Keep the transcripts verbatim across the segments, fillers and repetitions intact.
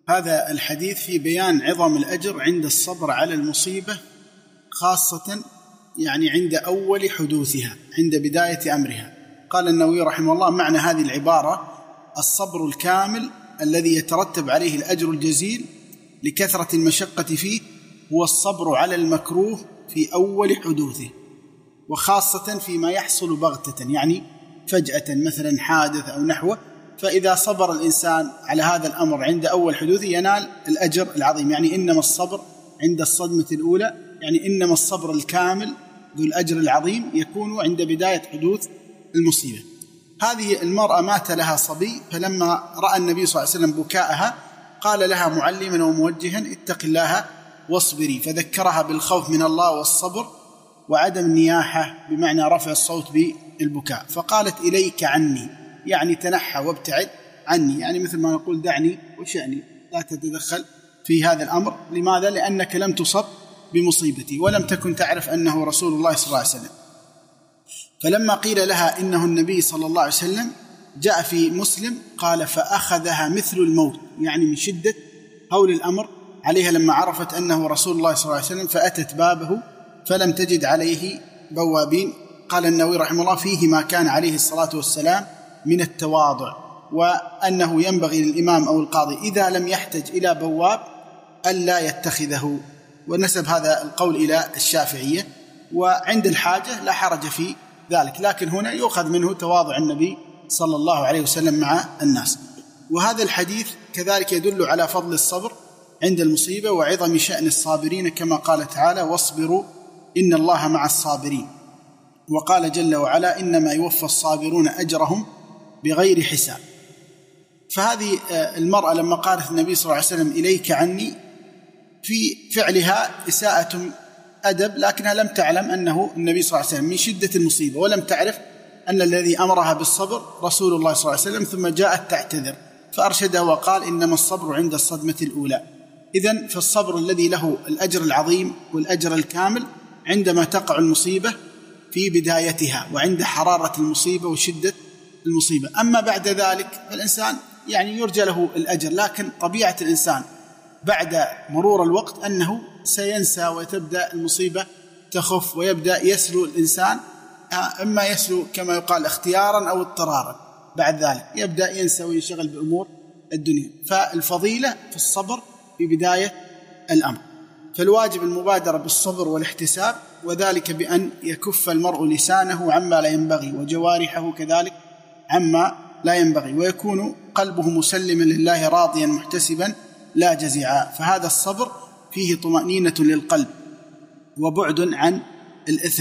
هذا الحديث في بيان عظم الأجر عند الصبر على المصيبة، خاصة يعني عند أول حدوثها، عند بداية أمرها. قال النووي رحمه الله: معنى هذه العبارة الصبر الكامل الذي يترتب عليه الأجر الجزيل لكثرة المشقة فيه هو الصبر على المكروه في أول حدوثه، وخاصة فيما يحصل بغتة، يعني فجأة مثلا حادث أو نحوه، فإذا صبر الإنسان على هذا الأمر عند أول حدوثه ينال الأجر العظيم. يعني إنما الصبر عند الصدمة الأولى، يعني إنما الصبر الكامل ذو الأجر العظيم يكون عند بداية حدوث المصيبة. هذه المرأة مات لها صبي، فلما رأى النبي صلى الله عليه وسلم بكاءها قال لها معلما وموجها: اتق الله واصبري، فذكرها بالخوف من الله والصبر وعدم النياحة بمعنى رفع الصوت بالبكاء، فقالت: إليك عني، يعني تنحى وابتعد عني، يعني مثل ما نقول دعني وشأني، لا تتدخل في هذا الأمر. لماذا؟ لأنك لم تصب بمصيبتي ولم تكن تعرف أنه رسول الله صلى الله عليه وسلم. فلما قيل لها إنه النبي صلى الله عليه وسلم جاء في مسلم قال: فأخذها مثل الموت، يعني من شدة هول الأمر عليها لما عرفت أنه رسول الله صلى الله عليه وسلم، فأتت بابه فلم تجد عليه بوابين. قال النووي رحمه الله: فيه ما كان عليه الصلاة والسلام من التواضع، وأنه ينبغي للإمام أو القاضي إذا لم يحتج إلى بواب ألا يتخذه، ونسب هذا القول إلى الشافعية، وعند الحاجة لا حرج في ذلك، لكن هنا يؤخذ منه تواضع النبي صلى الله عليه وسلم مع الناس. وهذا الحديث كذلك يدل على فضل الصبر عند المصيبة وعظم شأن الصابرين، كما قال تعالى: واصبروا إن الله مع الصابرين. وقال جل وعلا: إنما يوفى الصابرون أجرهم بغير حساب. فهذه المرأة لما قالت النبي صلى الله عليه وسلم: إليك عني، في فعلها إساءة أدب، لكنها لم تعلم أنه النبي صلى الله عليه وسلم من شدة المصيبة، ولم تعرف أن الذي أمرها بالصبر رسول الله صلى الله عليه وسلم، ثم جاءت تعتذر فأرشدها وقال: إنما الصبر عند الصدمة الأولى. إذن فالصبر الذي له الأجر العظيم والأجر الكامل عندما تقع المصيبة في بدايتها وعند حرارة المصيبة وشدة المصيبة. أما بعد ذلك فالإنسان يعني يرجى له الأجر، لكن طبيعة الإنسان بعد مرور الوقت أنه سينسى وتبدأ المصيبة تخف ويبدأ يسلو الإنسان، إما يسلو كما يقال اختيارا أو اضطرارا، بعد ذلك يبدأ ينسى وينشغل بأمور الدنيا. فالفضيلة في الصبر في بداية الأمر، فالواجب المبادرة بالصبر والاحتساب، وذلك بأن يكف المرء لسانه عما لا ينبغي وجوارحه كذلك عما لا ينبغي، ويكون قلبه مسلما لله راضيا محتسبا لا جزعا. فهذا الصبر فيه طمأنينة للقلب وبعد عن الإثم.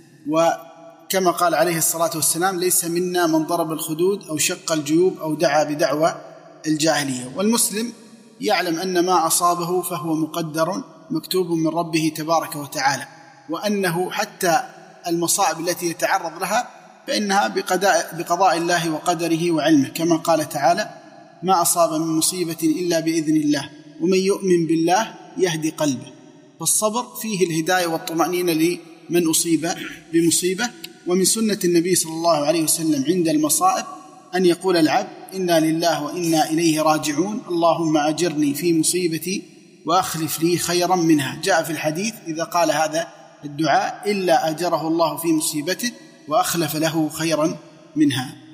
وكما قال عليه الصلاة والسلام: ليس منا من ضرب الخدود أو شق الجيوب أو دعا بدعوى الجاهلية. والمسلم يعلم أن ما أصابه فهو مقدر مكتوب من ربه تبارك وتعالى، وأنه حتى المصائب التي يتعرض لها فإنها بقضاء, بقضاء الله وقدره وعلمه، كما قال تعالى: ما أصاب من مصيبة إلا بإذن الله ومن يؤمن بالله يهدي قلبه. فالصبر فيه الهداية والطمأنينة لمن أصيب بمصيبة. ومن سنة النبي صلى الله عليه وسلم عند المصائب أن يقول العبد: إنا لله وإنا إليه راجعون، اللهم أجرني في مصيبتي وأخلف لي خيرا منها. جاء في الحديث: إذا قال هذا الدعاء إلا أجره الله في مصيبته وأخلف له خيرا منها.